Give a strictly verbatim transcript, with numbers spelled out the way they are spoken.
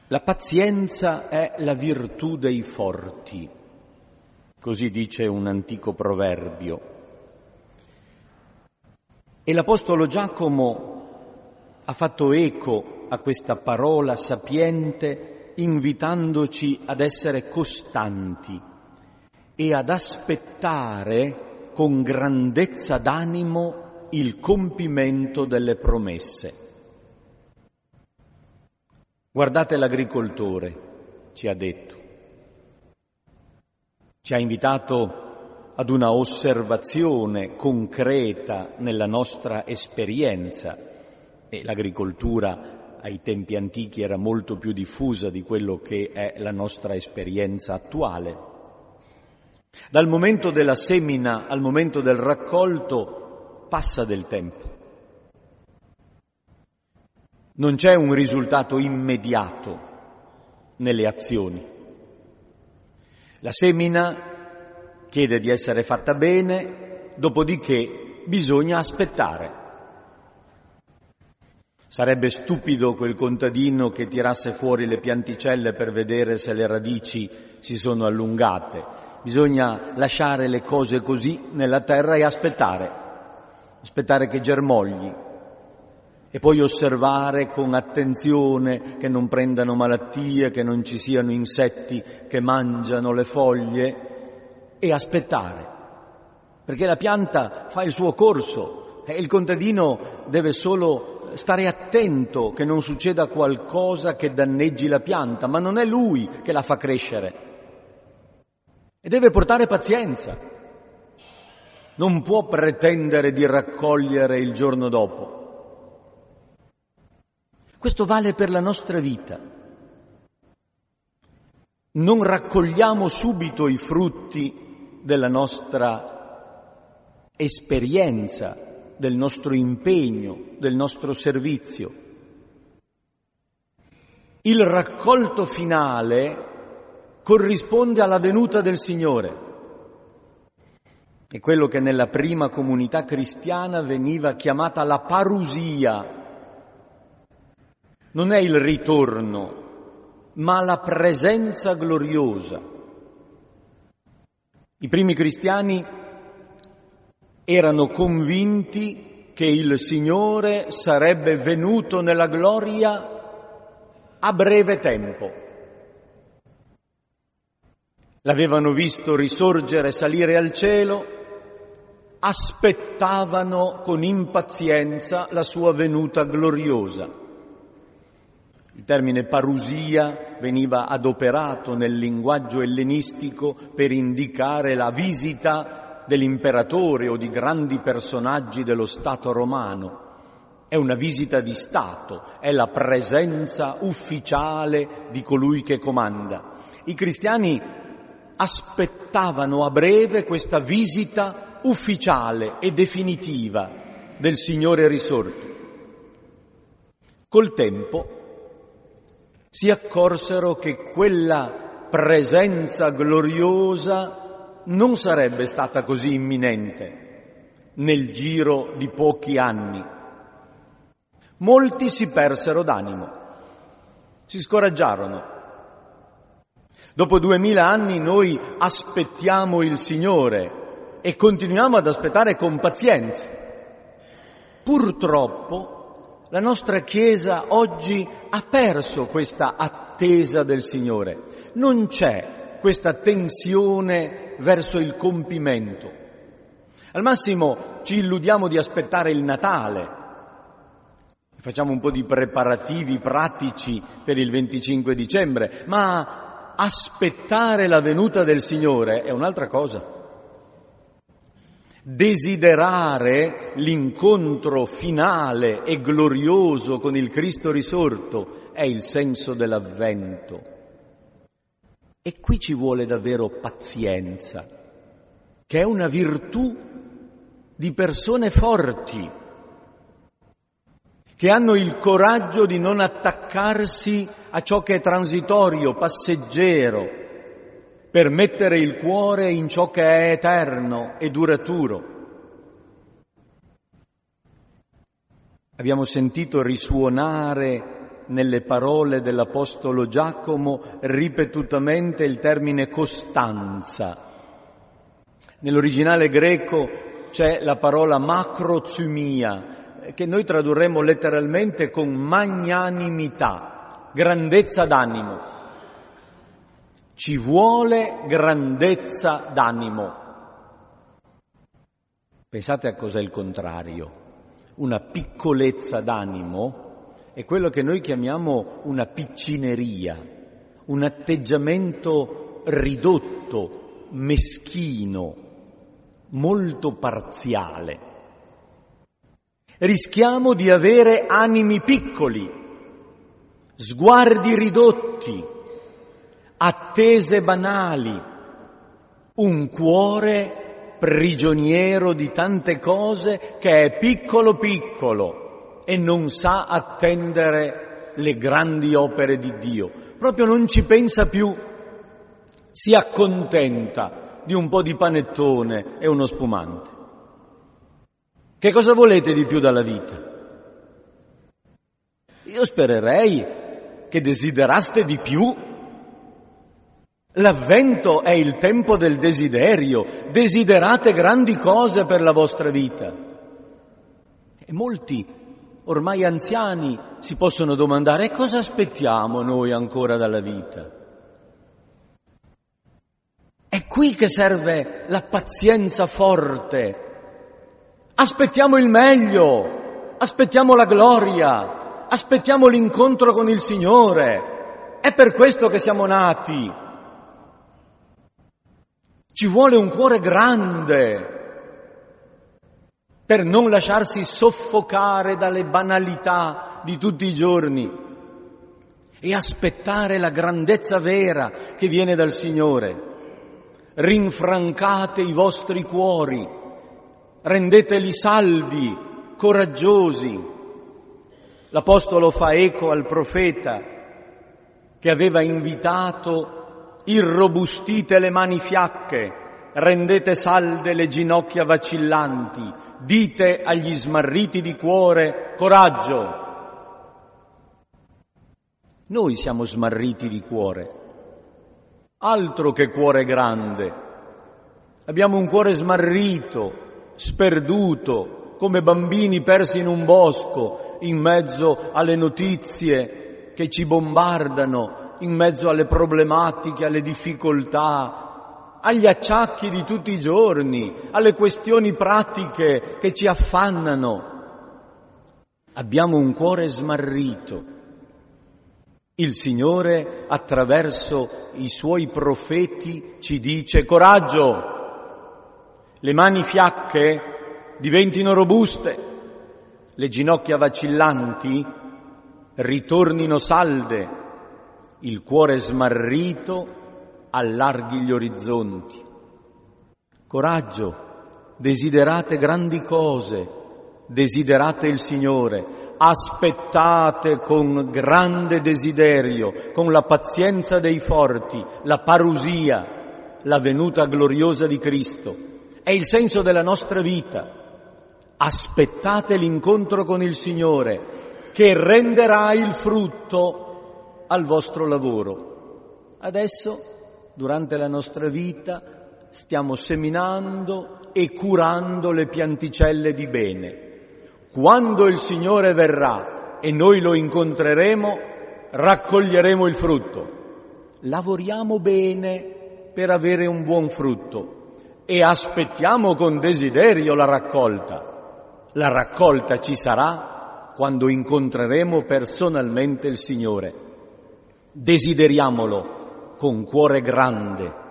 La pazienza è la virtù dei forti, così dice un antico proverbio. E l'Apostolo Giacomo ha fatto eco a questa parola sapiente, invitandoci ad essere costanti e ad aspettare con grandezza d'animo il compimento delle promesse. Guardate l'agricoltore, ci ha detto, ci ha invitato ad una osservazione concreta nella nostra esperienza, e l'agricoltura ai tempi antichi era molto più diffusa di quello che è la nostra esperienza attuale. Dal momento della semina al momento del raccolto passa del tempo. Non c'è un risultato immediato nelle azioni. La semina chiede di essere fatta bene, dopodiché bisogna aspettare. Sarebbe stupido quel contadino che tirasse fuori le pianticelle per vedere se le radici si sono allungate. Bisogna lasciare le cose così nella terra e aspettare, aspettare che germogli e poi osservare con attenzione che non prendano malattie, che non ci siano insetti che mangiano le foglie, e aspettare, perché la pianta fa il suo corso e il contadino deve solo stare attento che non succeda qualcosa che danneggi la pianta, ma non è lui che la fa crescere. E deve portare pazienza. Non può pretendere di raccogliere il giorno dopo. Questo vale per la nostra vita. Non raccogliamo subito i frutti della nostra esperienza, del nostro impegno, del nostro servizio. Il raccolto finale corrisponde alla venuta del Signore. È quello che nella prima comunità cristiana veniva chiamata la parusia. Non è il ritorno, ma la presenza gloriosa. I primi cristiani erano convinti che il Signore sarebbe venuto nella gloria a breve tempo. L'avevano visto risorgere e salire al cielo, aspettavano con impazienza la sua venuta gloriosa. Il termine parusia veniva adoperato nel linguaggio ellenistico per indicare la visita dell'imperatore o di grandi personaggi dello Stato romano. È una visita di Stato, è la presenza ufficiale di colui che comanda. I cristiani aspettavano a breve questa visita ufficiale e definitiva del Signore risorto. Col tempo si accorsero che quella presenza gloriosa non sarebbe stata così imminente nel giro di pochi anni. Molti si persero d'animo, si scoraggiarono. Dopo duemila anni noi aspettiamo il Signore e continuiamo ad aspettare con pazienza. Purtroppo la nostra Chiesa oggi ha perso questa attesa del Signore. Non c'è questa tensione verso il compimento. Al massimo ci illudiamo di aspettare il Natale. Facciamo un po' di preparativi pratici per il venticinque dicembre, ma aspettare la venuta del Signore è un'altra cosa. Desiderare l'incontro finale e glorioso con il Cristo risorto è il senso dell'Avvento. E qui ci vuole davvero pazienza, che è una virtù di persone forti, che hanno il coraggio di non attaccarsi a ciò che è transitorio, passeggero, per mettere il cuore in ciò che è eterno e duraturo. Abbiamo sentito risuonare nelle parole dell'Apostolo Giacomo ripetutamente il termine costanza. Nell'originale greco c'è la parola macrothumia, che noi tradurremo letteralmente con magnanimità, grandezza d'animo. Ci vuole grandezza d'animo. Pensate a cos'è il contrario. Una piccolezza d'animo è quello che noi chiamiamo una piccineria, un atteggiamento ridotto, meschino, molto parziale. Rischiamo di avere animi piccoli, sguardi ridotti, attese banali, un cuore prigioniero di tante cose che è piccolo piccolo e non sa attendere le grandi opere di Dio. Proprio non ci pensa più, si accontenta di un po' di panettone e uno spumante. Che cosa volete di più dalla vita? Io spererei che desideraste di più. L'avvento è il tempo del desiderio, desiderate grandi cose per la vostra vita. E molti, ormai anziani, si possono domandare: e cosa aspettiamo noi ancora dalla vita? È qui che serve la pazienza forte. Aspettiamo il meglio, aspettiamo la gloria, aspettiamo l'incontro con il Signore. È per questo che siamo nati. Ci vuole un cuore grande per non lasciarsi soffocare dalle banalità di tutti i giorni e aspettare la grandezza vera che viene dal Signore. Rinfrancate i vostri cuori, rendeteli saldi, coraggiosi. L'Apostolo fa eco al profeta che aveva invitato: irrobustite le mani fiacche, rendete salde le ginocchia vacillanti, dite agli smarriti di cuore: coraggio. Noi siamo smarriti di cuore, altro che cuore grande. Abbiamo un cuore smarrito, sperduto, come bambini persi in un bosco, in mezzo alle notizie che ci bombardano, in mezzo alle problematiche, alle difficoltà, agli acciacchi di tutti i giorni, alle questioni pratiche che ci affannano. Abbiamo un cuore smarrito. Il Signore, attraverso i Suoi profeti, ci dice: coraggio, le mani fiacche diventino robuste, le ginocchia vacillanti ritornino salde, il cuore smarrito allarghi gli orizzonti. Coraggio, desiderate grandi cose, desiderate il Signore, aspettate con grande desiderio, con la pazienza dei forti, la parusia, la venuta gloriosa di Cristo. È il senso della nostra vita. Aspettate l'incontro con il Signore, che renderà il frutto al vostro lavoro. Adesso, durante la nostra vita, stiamo seminando e curando le pianticelle di bene. Quando il Signore verrà e noi lo incontreremo, raccoglieremo il frutto. Lavoriamo bene per avere un buon frutto e aspettiamo con desiderio la raccolta. La raccolta ci sarà quando incontreremo personalmente il Signore. Desideriamolo con cuore grande,